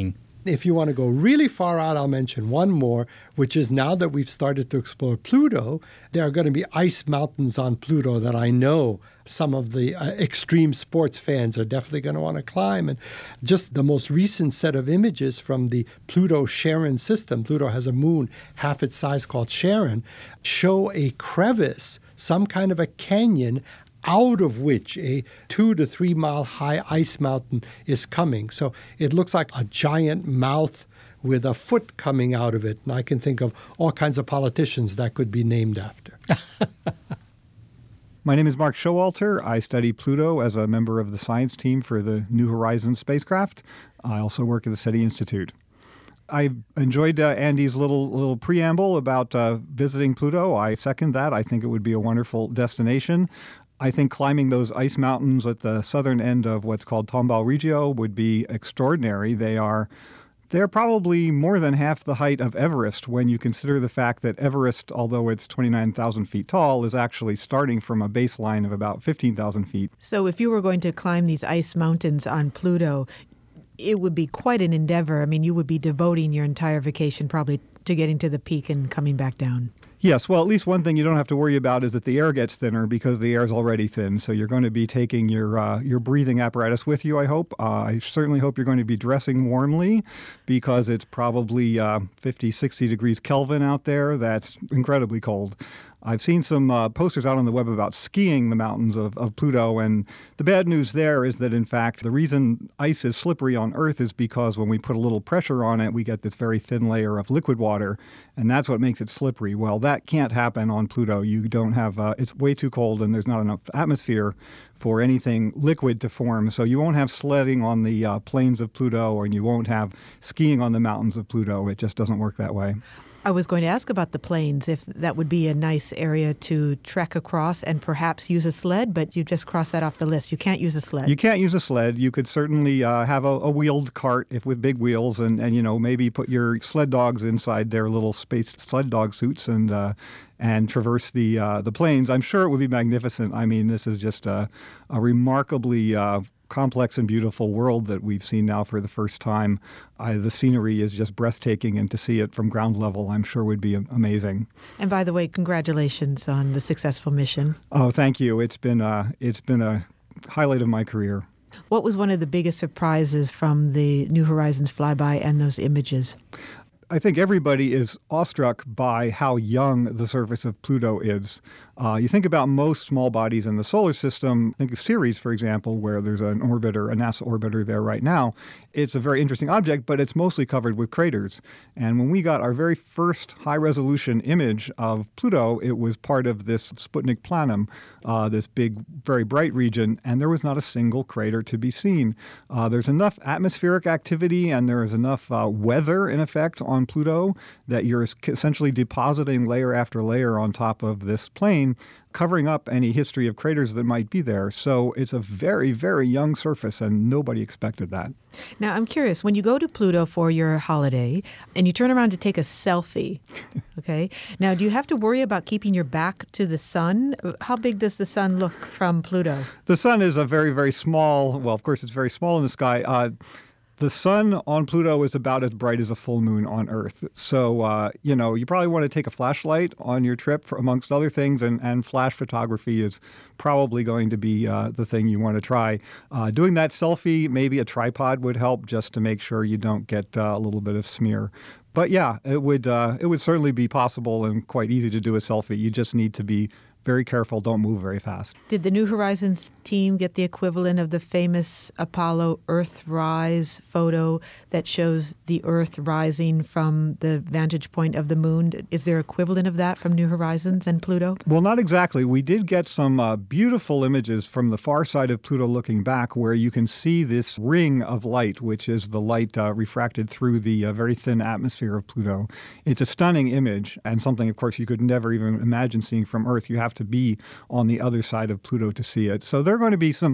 If you want to go really far out, I'll mention one more, which is now that we've started to explore Pluto, there are going to be ice mountains on Pluto that I know some of the uh, extreme sports fans are definitely going to want to climb. And just the most recent set of images from the Pluto-Charon system, Pluto has a moon half its size called Charon, show a crevice, some kind of a canyon, out of which a two to three mile high ice mountain is coming. So it looks like a giant mouth with a foot coming out of it. And I can think of all kinds of politicians that could be named after. My name is Mark Showalter. I study Pluto as a member of the science team for the New Horizons spacecraft. I also work at the SETI Institute. I enjoyed uh, Andy's little little preamble about uh, visiting Pluto. I second that. I think it would be a wonderful destination. I think climbing those ice mountains at the southern end of what's called Tomball Regio would be extraordinary. They are they're probably more than half the height of Everest when you consider the fact that Everest, although it's twenty-nine thousand feet tall, is actually starting from a baseline of about fifteen thousand feet. So if you were going to climb these ice mountains on Pluto, it would be quite an endeavor. I mean, you would be devoting your entire vacation probably to getting to the peak and coming back down. Yes, well, at least one thing you don't have to worry about is that the air gets thinner because the air is already thin. So you're going to be taking your uh, your breathing apparatus with you, I hope. Uh, I certainly hope you're going to be dressing warmly because it's probably uh, fifty, sixty degrees Kelvin out there. That's incredibly cold. I've seen some uh, posters out on the web about skiing the mountains of, of Pluto, and the bad news there is that, in fact, the reason ice is slippery on Earth is because when we put a little pressure on it, we get this very thin layer of liquid water, and that's what makes it slippery. Well, that can't happen on Pluto. You don't have uh, – it's way too cold, and there's not enough atmosphere for anything liquid to form. So you won't have sledding on the uh, plains of Pluto, or you won't have skiing on the mountains of Pluto. It just doesn't work that way. I was going to ask about the plains, if that would be a nice area to trek across and perhaps use a sled, but you just cross that off the list. You can't use a sled. You can't use a sled. You could certainly uh, have a, a wheeled cart if with big wheels and, and, you know, maybe put your sled dogs inside their little space sled dog suits and uh, and traverse the uh, the plains. I'm sure it would be magnificent. I mean, this is just a, a remarkably uh, complex and beautiful world that we've seen now for the first time. Uh, the scenery is just breathtaking, and to see it from ground level, I'm sure would be amazing. And by the way, congratulations on the successful mission. Oh, thank you. It's been uh, it's been a highlight of my career. What was one of the biggest surprises from the New Horizons flyby and those images? I think everybody is awestruck by how young the surface of Pluto is. Uh, you think about most small bodies in the solar system. Think of Ceres, for example, where there's an orbiter, a NASA orbiter there right now. It's a very interesting object, but it's mostly covered with craters. And when we got our very first high-resolution image of Pluto, it was part of this Sputnik Planum, uh, this big, very bright region, and there was not a single crater to be seen. Uh, there's enough atmospheric activity and there is enough uh, weather, in effect, on Pluto that you're essentially depositing layer after layer on top of this plane, covering up any history of craters that might be there. So it's a very, very young surface, and nobody expected that. Now, I'm curious, when you go to Pluto for your holiday and you turn around to take a selfie, okay, now do you have to worry about keeping your back to the sun? How big does the sun look from Pluto? The sun is a very, very small, well, of course, it's very small in the sky. Uh, The sun on Pluto is about as bright as a full moon on Earth. So, uh, you know, you probably want to take a flashlight on your trip, for, amongst other things, and, and flash photography is probably going to be uh, the thing you want to try. Uh, doing that selfie, maybe a tripod would help just to make sure you don't get uh, a little bit of smear. But yeah, it would uh, it would certainly be possible and quite easy to do a selfie. You just need to be very careful, don't move very fast. Did the New Horizons team get the equivalent of the famous Apollo Earthrise photo that shows the Earth rising from the vantage point of the moon? Is there equivalent of that from New Horizons and Pluto? Well, not exactly. We did get some uh, beautiful images from the far side of Pluto looking back where you can see this ring of light, which is the light uh, refracted through the uh, very thin atmosphere of Pluto. It's a stunning image and something, of course, you could never even imagine seeing from Earth. You have to be on the other side of Pluto to see it. So there are going to be some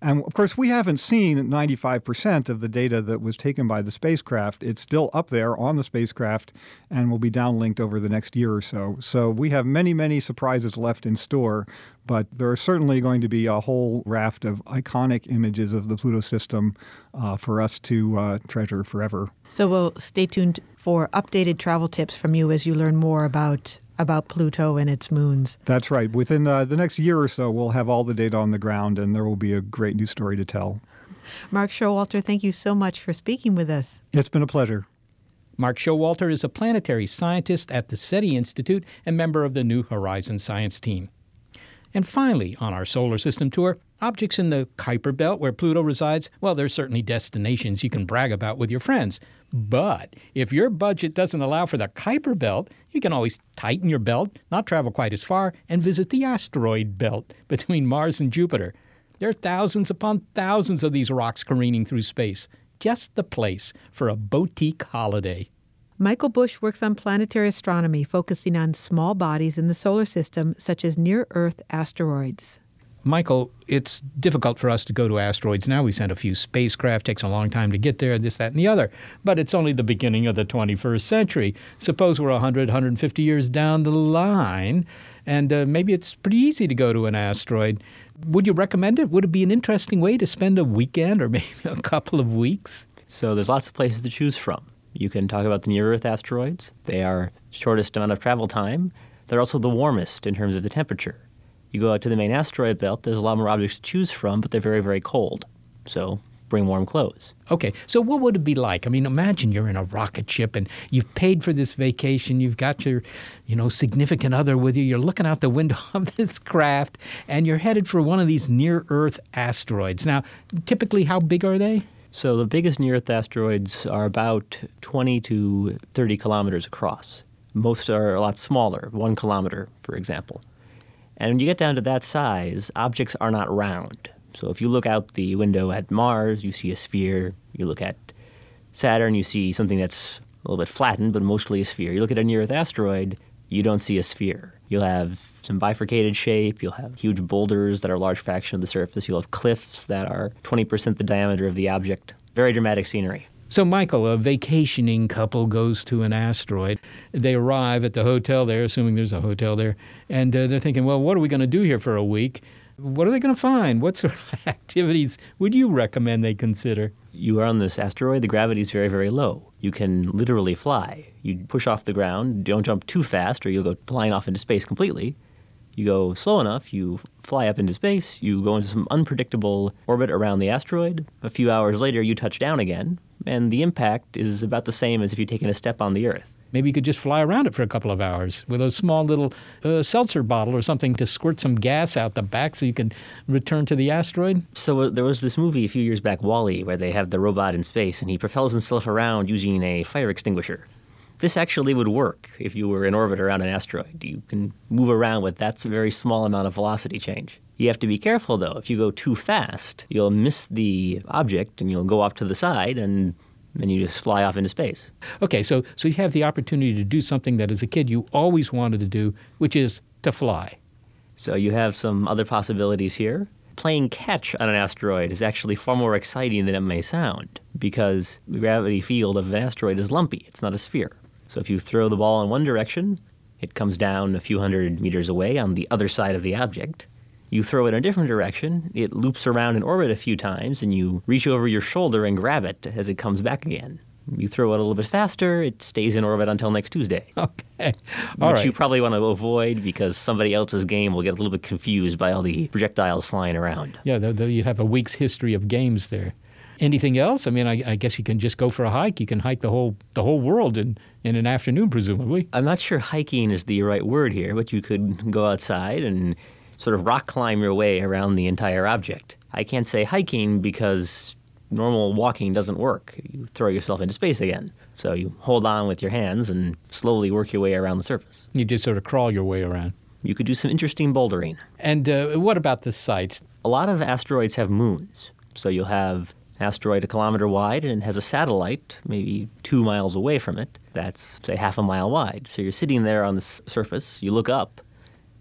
And of course, we haven't seen ninety-five percent of the data that was taken by the spacecraft. It's still up there on the spacecraft and will be downlinked over the next year or so. So we have many, many surprises left in store, but there are certainly going to be a whole raft of iconic images of the Pluto system uh, for us to uh, treasure forever. So we'll stay tuned for updated travel tips from you as you learn more about about Pluto and its moons. That's right. Within uh, the next year or so, we'll have all the data on the ground, and there will be a great new story to tell. Mark Showalter, thank you so much for speaking with us. It's been a pleasure. Mark Showalter is a planetary scientist at the SETI Institute and member of the New Horizons science team. And finally, on our solar system tour, objects in the Kuiper Belt where Pluto resides, well, there's certainly destinations you can brag about with your friends. But if your budget doesn't allow for the Kuiper Belt, you can always tighten your belt, not travel quite as far, and visit the asteroid belt between Mars and Jupiter. There are thousands upon thousands of these rocks careening through space. Just the place for a boutique holiday. Michael Bush works on planetary astronomy, focusing on small bodies in the solar system, such as near-Earth asteroids. Michael, it's difficult for us to go to asteroids now. We sent a few spacecraft, takes a long time to get there, this, that, and the other. But it's only the beginning of the twenty-first century. Suppose we're one hundred, one hundred fifty years down the line, and uh, maybe it's pretty easy to go to an asteroid. Would you recommend it? Would it be an interesting way to spend a weekend or maybe a couple of weeks? So there's lots of places to choose from. You can talk about the near-Earth asteroids. They are shortest amount of travel time. They're also the warmest in terms of the temperature. You go out to the main asteroid belt, there's a lot more objects to choose from, but they're very, very cold. So bring warm clothes. Okay, so what would it be like? I mean, imagine you're in a rocket ship and you've paid for this vacation. You've got your, you know, significant other with you. You're looking out the window of this craft and you're headed for one of these near-Earth asteroids. Now, typically, how big are they? So the biggest near-Earth asteroids are about twenty to thirty kilometers across. Most are a lot smaller, one kilometer, for example. And when you get down to that size, objects are not round. So if you look out the window at Mars, you see a sphere. You look at Saturn, you see something that's a little bit flattened, but mostly a sphere. You look at a near-Earth asteroid, you don't see a sphere. You'll have some bifurcated shape. You'll have huge boulders that are a large fraction of the surface. You'll have cliffs that are twenty percent the diameter of the object. Very dramatic scenery. So, Michael, a vacationing couple goes to an asteroid. They arrive at the hotel there, assuming there's a hotel there, and uh, they're thinking, well, what are we going to do here for a week? What are they going to find? What sort of activities would you recommend they consider? You are on this asteroid. The gravity is very, very low. You can literally fly. You push off the ground. Don't jump too fast or you'll go flying off into space completely. You go slow enough, you fly up into space, you go into some unpredictable orbit around the asteroid. A few hours later, you touch down again, and the impact is about the same as if you'd taken a step on the Earth. Maybe you could just fly around it for a couple of hours with a small little uh, seltzer bottle or something to squirt some gas out the back so you can return to the asteroid. So uh, there was this movie a few years back, WALL-E, where they have the robot in space, and he propels himself around using a fire extinguisher. This actually would work if you were in orbit around an asteroid. You can move around with that very small amount of velocity change. You have to be careful, though. If you go too fast, you'll miss the object and you'll go off to the side and then you just fly off into space. Okay, so so you have the opportunity to do something that as a kid you always wanted to do, which is to fly. So you have some other possibilities here. Playing catch on an asteroid is actually far more exciting than it may sound because the gravity field of an asteroid is lumpy. It's not a sphere. So if you throw the ball in one direction, it comes down a few hundred meters away on the other side of the object. You throw it in a different direction, it loops around in orbit a few times, and you reach over your shoulder and grab it as it comes back again. You throw it a little bit faster, it stays in orbit until next Tuesday. Okay. All Which right. you probably want to avoid because somebody else's game will get a little bit confused by all the projectiles flying around. Yeah, the, the, you have a week's history of games there. Anything else? I mean, I, I guess you can just go for a hike. You can hike the whole the whole world in, in an afternoon, presumably. I'm not sure hiking is the right word here, but you could go outside and sort of rock climb your way around the entire object. I can't say hiking because normal walking doesn't work. You throw yourself into space again. So you hold on with your hands and slowly work your way around the surface. You just sort of crawl your way around. You could do some interesting bouldering. And uh, what about the sites? A lot of asteroids have moons. So you'll have an asteroid a kilometer wide and it has a satellite maybe two miles away from it. That's, say, half a mile wide. So you're sitting there on the surface, you look up,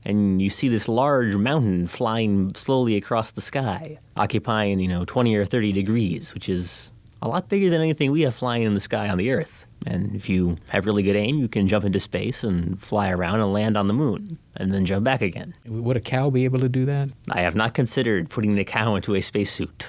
and you see this large mountain flying slowly across the sky, occupying, you know, twenty or thirty degrees, which is a lot bigger than anything we have flying in the sky on the Earth. And if you have really good aim, you can jump into space and fly around and land on the moon, and then jump back again. Would a cow be able to do that? I have not considered putting the cow into a spacesuit.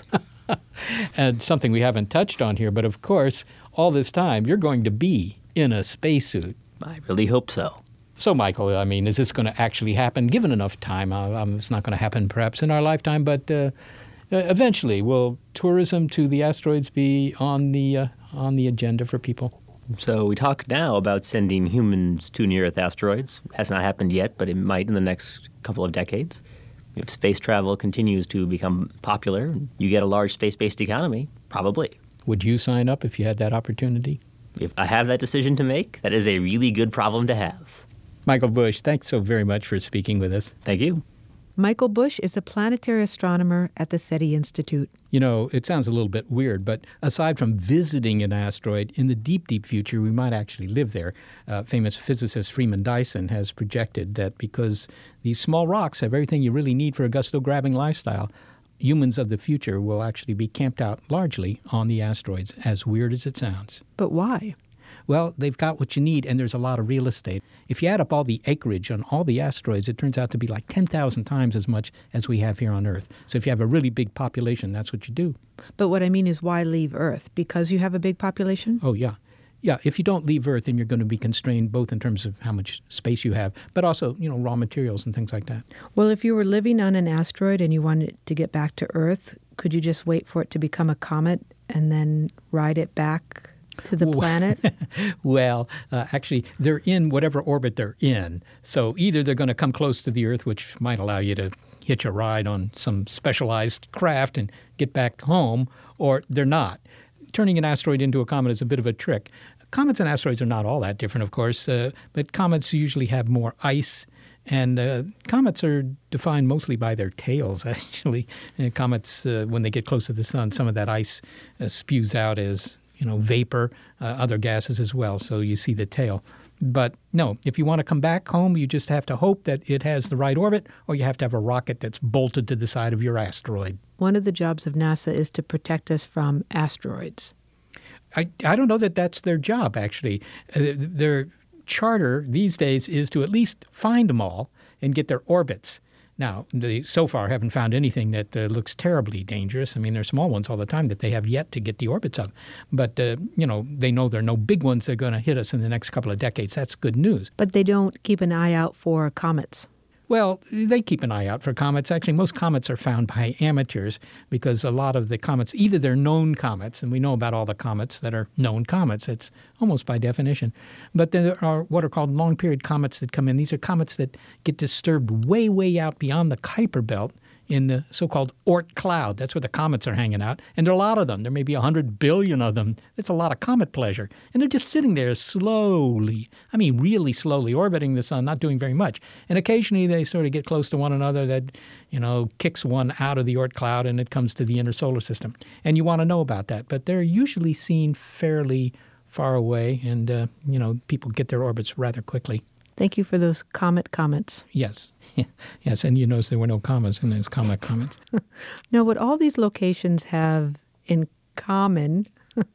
And something we haven't touched on here, but of course, all this time, you're going to be in a spacesuit. I really hope so. So, Michael, I mean, is this going to actually happen? Given enough time, uh, um, it's not going to happen perhaps in our lifetime, but uh, eventually, will tourism to the asteroids be on the uh, on the agenda for people? So we talk now about sending humans to near-Earth asteroids. It has not happened yet, but it might in the next couple of decades. If space travel continues to become popular, you get a large space-based economy, probably. Would you sign up if you had that opportunity? If I have that decision to make, that is a really good problem to have. Michael Bush, thanks so very much for speaking with us. Thank you. Michael Bush is a planetary astronomer at the SETI Institute. You know, it sounds a little bit weird, but aside from visiting an asteroid, in the deep, deep future, we might actually live there. Uh, famous physicist Freeman Dyson has projected that because these small rocks have everything you really need for a gusto-grabbing lifestyle, humans of the future will actually be camped out largely on the asteroids, as weird as it sounds. But why? Well, they've got what you need, and there's a lot of real estate. If you add up all the acreage on all the asteroids, it turns out to be like ten thousand times as much as we have here on Earth. So if you have a really big population, that's what you do. But what I mean is, why leave Earth? Because you have a big population? Oh, yeah. Yeah, if you don't leave Earth, then you're going to be constrained both in terms of how much space you have, but also, you know, raw materials and things like that. Well, if you were living on an asteroid and you wanted to get back to Earth, could you just wait for it to become a comet and then ride it back to the planet? Well, uh, actually, they're in whatever orbit they're in. So either they're going to come close to the Earth, which might allow you to hitch a ride on some specialized craft and get back home, or they're not. Turning an asteroid into a comet is a bit of a trick. Comets and asteroids are not all that different, of course, uh, but comets usually have more ice, and uh, comets are defined mostly by their tails, actually. And comets, uh, when they get close to the sun, some of that ice uh, spews out as, you know, vapor, uh, other gases as well, so you see the tail. But no, if you want to come back home, you just have to hope that it has the right orbit, or you have to have a rocket that's bolted to the side of your asteroid. One of the jobs of NASA is to protect us from asteroids. I, I don't know that that's their job, actually. Uh, their charter these days is to at least find them all and get their orbits. Now, they so far haven't found anything that uh, looks terribly dangerous. I mean, there's small ones all the time that they have yet to get the orbits of. But, uh, you know, they know there are no big ones that are going to hit us in the next couple of decades. That's good news. But they don't keep an eye out for comets. Well, they keep an eye out for comets. Actually, most comets are found by amateurs because a lot of the comets, either they're known comets, and we know about all the comets that are known comets. It's almost by definition. But there are what are called long-period comets that come in. These are comets that get disturbed way, way out beyond the Kuiper belt in the so-called Oort cloud. That's where the comets are hanging out. And there are a lot of them. There may be one hundred billion of them. It's a lot of comet pleasure. And they're just sitting there slowly, I mean really slowly, orbiting the sun, not doing very much. And occasionally they sort of get close to one another that, you know, kicks one out of the Oort cloud and it comes to the inner solar system. And you want to know about that. But they're usually seen fairly far away and, uh, you know, people get their orbits rather quickly. Thank you for those comet comments. Yes. Yes, and you notice there were no commas in those comet comments. No, what all these locations have in common,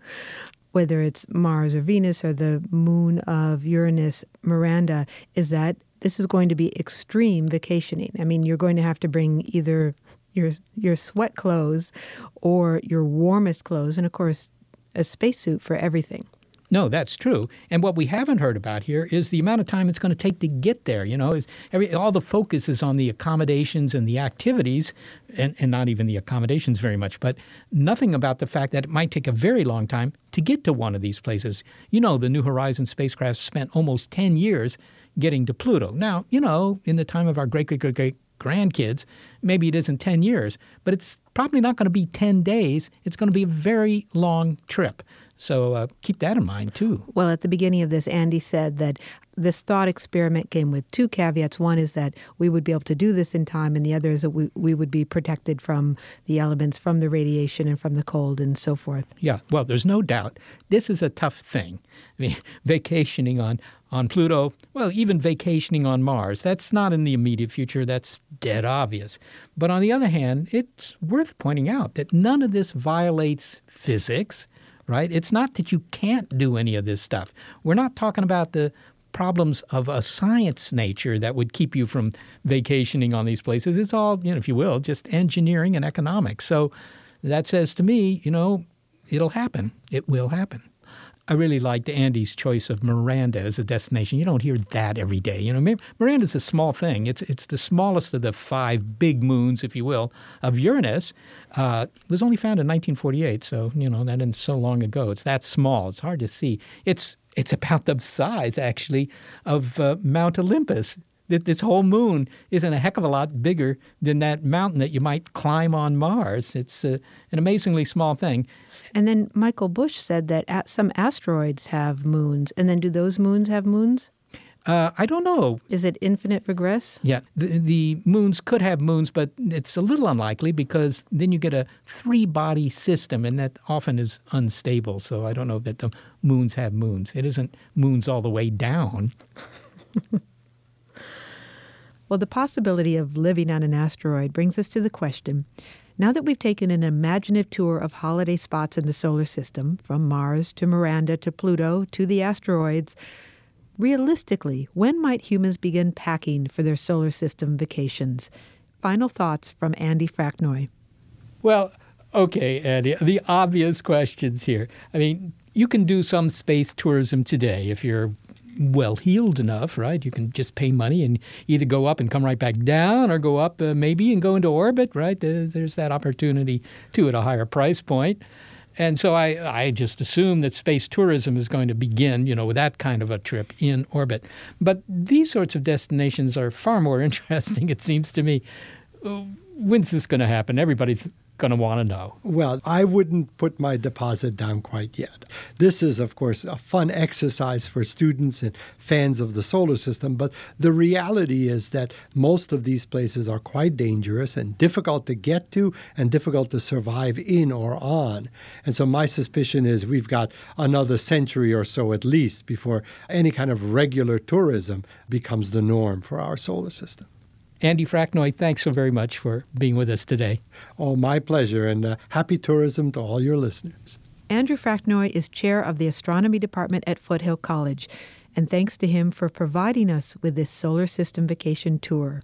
whether it's Mars or Venus or the moon of Uranus, Miranda, is that this is going to be extreme vacationing. I mean, you're going to have to bring either your your sweat clothes or your warmest clothes, and of course, a spacesuit for everything. No, that's true. And what we haven't heard about here is the amount of time it's going to take to get there. You know, every, all the focus is on the accommodations and the activities, and, and not even the accommodations very much, but nothing about the fact that it might take a very long time to get to one of these places. You know, the New Horizons spacecraft spent almost ten years getting to Pluto. Now, you know, in the time of our great-great-great-great grandkids, maybe it isn't ten years, but it's probably not going to be ten days. It's going to be a very long trip. So uh, keep that in mind, too. Well, at the beginning of this, Andy said that this thought experiment came with two caveats. One is that we would be able to do this in time, and the other is that we, we would be protected from the elements, from the radiation and from the cold and so forth. Yeah, well, there's no doubt. This is a tough thing. I mean, vacationing on, on Pluto, well, even vacationing on Mars, that's not in the immediate future. That's dead obvious. But on the other hand, it's worth pointing out that none of this violates physics, right? It's not that you can't do any of this stuff. We're not talking about the problems of a science nature that would keep you from vacationing on these places. It's all, you know, if you will, just engineering and economics. So that says to me, you know, it'll happen. It will happen. I really liked Andy's choice of Miranda as a destination. You don't hear that every day. You know, Miranda's a small thing. It's it's the smallest of the five big moons, if you will, of Uranus. Uh, it was only found in nineteen forty-eight, so, you know, that isn't so long ago. It's that small. It's hard to see. It's It's about the size, actually, of uh, Mount Olympus. This whole moon isn't a heck of a lot bigger than that mountain that you might climb on Mars. It's uh, an amazingly small thing. And then Michael Bush said that some asteroids have moons. And then do those moons have moons? Uh, I don't know. Is it infinite regress? Yeah, the, the moons could have moons, but it's a little unlikely because then you get a three-body system, and that often is unstable. So I don't know that the moons have moons. It isn't moons all the way down. Well, the possibility of living on an asteroid brings us to the question, now that we've taken an imaginative tour of holiday spots in the solar system, from Mars to Miranda to Pluto to the asteroids, realistically, when might humans begin packing for their solar system vacations? Final thoughts from Andy Fracknoy. Well, okay, Andy, the obvious questions here. I mean, you can do some space tourism today if you're well-heeled enough, right? You can just pay money and either go up and come right back down or go up uh, maybe and go into orbit, right? Uh, there's that opportunity, too, at a higher price point. And so I, I just assume that space tourism is going to begin, you know, with that kind of a trip in orbit. But these sorts of destinations are far more interesting, it seems to me. When's this going to happen? Everybody's going to want to know. Well, I wouldn't put my deposit down quite yet. This is, of course, a fun exercise for students and fans of the solar system, but the reality is that most of these places are quite dangerous and difficult to get to and difficult to survive in or on. And so my suspicion is we've got another century or so at least before any kind of regular tourism becomes the norm for our solar system. Andy Fracknoy, thanks so very much for being with us today. Oh, my pleasure, and uh, happy tourism to all your listeners. Andrew Fracknoy is chair of the astronomy department at Foothill College, and thanks to him for providing us with this solar system vacation tour.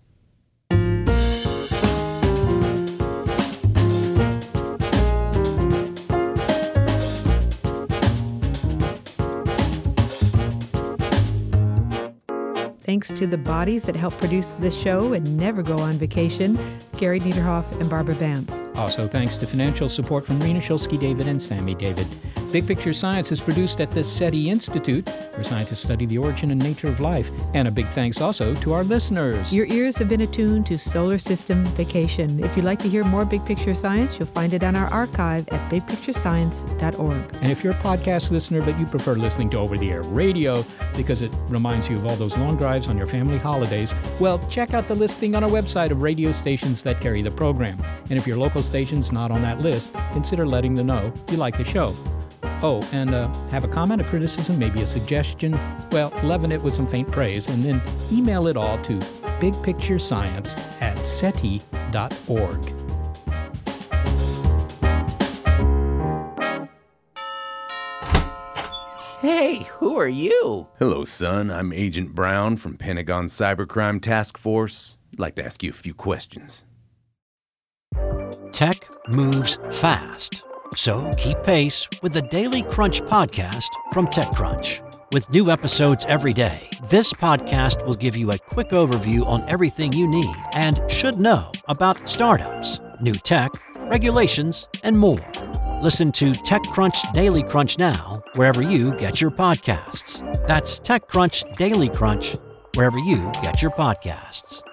Thanks to the bodies that help produce this show and never go on vacation, Gary Niederhoff and Barbara Vance. Also thanks to financial support from Rena Shulsky-David and Sammy David. Big Picture Science is produced at the SETI Institute, where scientists study the origin and nature of life. And a big thanks also to our listeners. Your ears have been attuned to Solar System Vacation. If you'd like to hear more Big Picture Science, you'll find it on our archive at big picture science dot org. And if you're a podcast listener, but you prefer listening to over-the-air radio because it reminds you of all those long drives on your family holidays, well, check out the listing on our website of radio stations that carry the program. And if your local station's not on that list, consider letting them know you like the show. Oh, and uh, have a comment, a criticism, maybe a suggestion? Well, leaven it with some faint praise, and then email it all to bigpicturescience at seti dot org. Hey, who are you? Hello, son. I'm Agent Brown from Pentagon Cybercrime Task Force. I'd like to ask you a few questions. Tech moves fast. So keep pace with the Daily Crunch podcast from TechCrunch. With new episodes every day, this podcast will give you a quick overview on everything you need and should know about startups, new tech, regulations, and more. Listen to TechCrunch Daily Crunch now, wherever you get your podcasts. That's TechCrunch Daily Crunch, wherever you get your podcasts.